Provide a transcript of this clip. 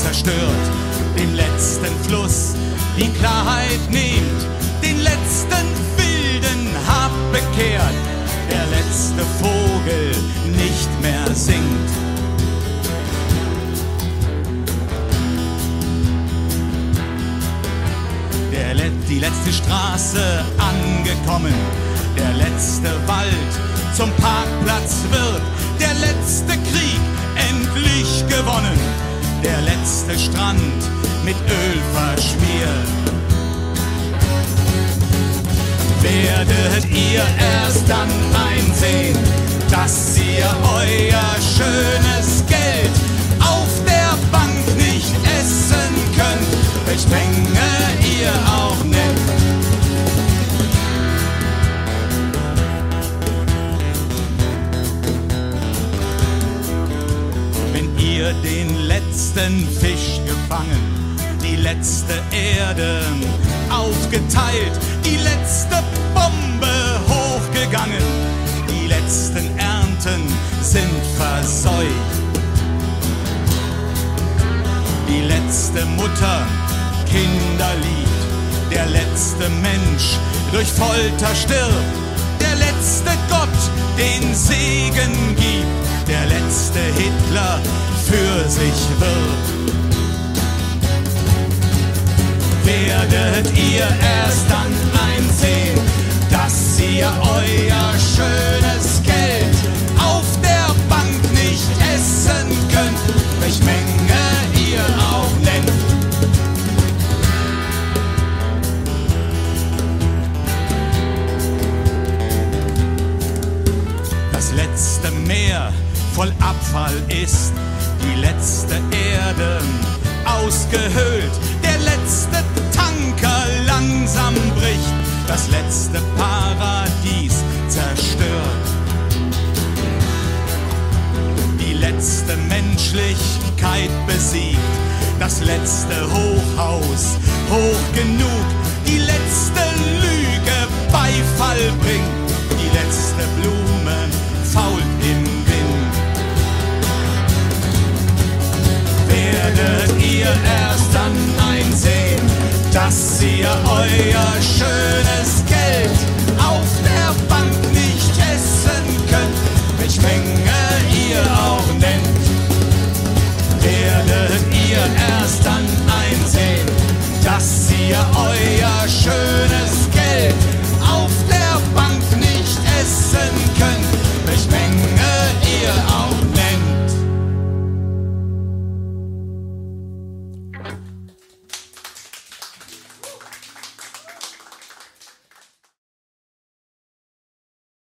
zerstört, den letzten Fluss die Klarheit nehmt, den letzten wilden Hab bekehrt, der letzte Vogel nicht mehr singt. Die letzte Straße angekommen, der letzte Wald zum Parkplatz wird, der letzte Krieg endlich gewonnen, der letzte Strand mit Öl verschmiert. Werdet ihr erst dann einsehen, dass ihr euer schönes Geld auf der Bank nicht essen könnt, welch Menge ihr auch nennt. Wenn ihr den letzten Fisch gefangen, die letzte Erde aufgeteilt, die letzte Bombe hochgegangen, die letzten Ernten sind verseucht, die letzte Mutter Kinder liebt, der letzte Mensch durch Folter stirbt, der letzte Gott den Segen gibt, der letzte Hitler für sich wirbt. Werdet ihr erst dann einsehen, dass ihr euer schönes Geld auf der Bank nicht essen könnt, welch Menge ihr auch nennt. Das letzte Meer voll Abfall ist, die letzte Erde ausgehöhlt, der letzte Tanker langsam bricht, das letzte Paradies zerstört, die letzte Menschlichkeit besiegt, das letzte Hochhaus hoch genug, die letzte Lüge Beifall bringt, die letzte Blume fault im Wind. Werdet ihr erst dann einsehen, dass ihr euer